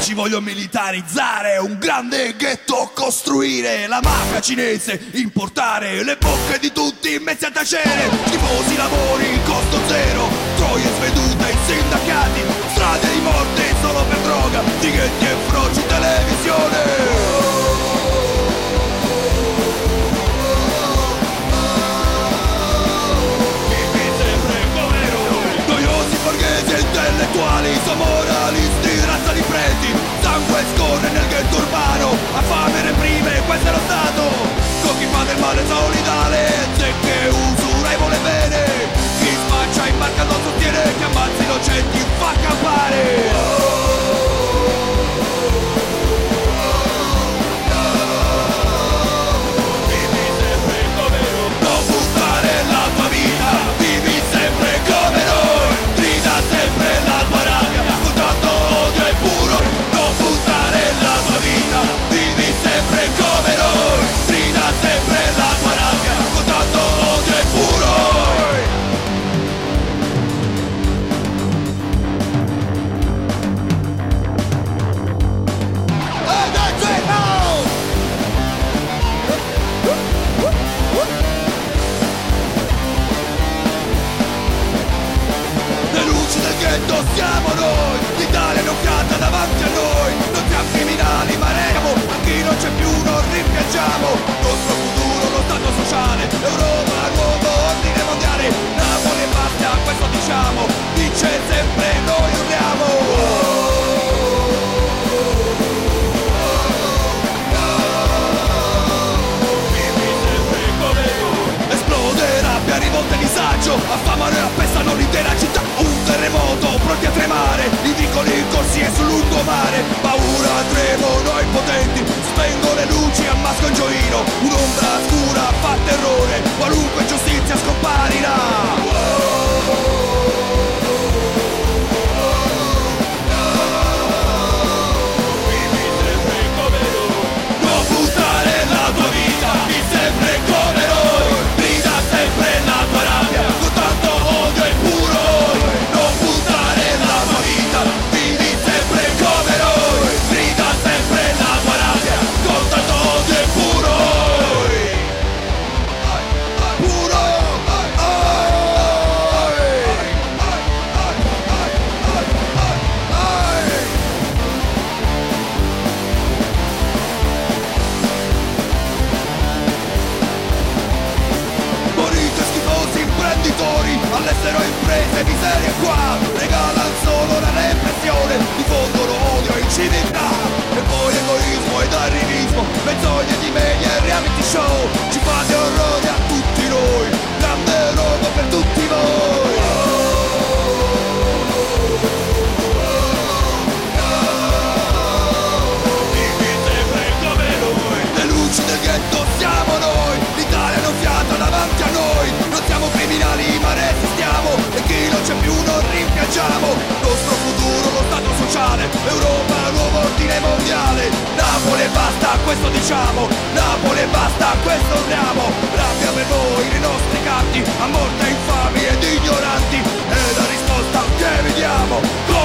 ci voglio militarizzare, un grande ghetto costruire, la mafia cinese importare, le bocche di tutti messi a tacere, tifosi lavori, costo zero, troie svedute in sindacati, strade di morte solo per droga, tighetti e froci televisione. Intellettuali, somoralisti, razza di preti, sangue scorre nel ghetto urbano, a fame reprime, questo è lo Stato, con chi fa del male solidale, zecche usura e vuole bene, chi spaccia in barca non sostiene, che ammazza innocenti fa campare. Siamo noi, l'Italia è onnaffiata davanti a noi, non siamo criminali ma reiamo, a chi non c'è più non rimpiangiamo, nostro futuro lo Stato sociale, Europa, nuovo ordine mondiale, Napoli e basta, questo diciamo, dice sempre noi urliamo. Rivolte disagio, affamano e appestano l'intera città. Un terremoto, pronti a tremare, i vicoli corsi e sul lungomare. Paura, tremono impotenti, spengo le luci, ammasco il gioino. Un'ombra scura fa terrore, qualunque giustizia scomparirà. Non buttare la tua vita, vivi sempre come noi. Grida sempre la tua rabbia, con tanto odio e puro. Non buttare la tua vita, vivi sempre come noi. Grida sempre la tua rabbia, con tanto odio e puro. Puro. All'estero imprese, miseria qua, regalano solo la repressione, diffondono odio in civiltà, e poi egoismo ed arrivismo, menzogne di media e reality show, ci fate orrore a tutti noi, grande roba per tutti voi. Vivi sempre come noi, le luci del ghetto siamo noi, l'Italia è onnaffiata davanti a noi, non siamo criminali ma resistiamo, e chi non c'è più non rimpiangiamo, nostro futuro lo Stato sociale, Europa nuovo ordine mondiale, Napoli e basta questo diciamo, Napoli e basta questo urliamo, rabbia per voi nei nostri canti, a morte infami ed ignoranti, e la risposta che vediamo.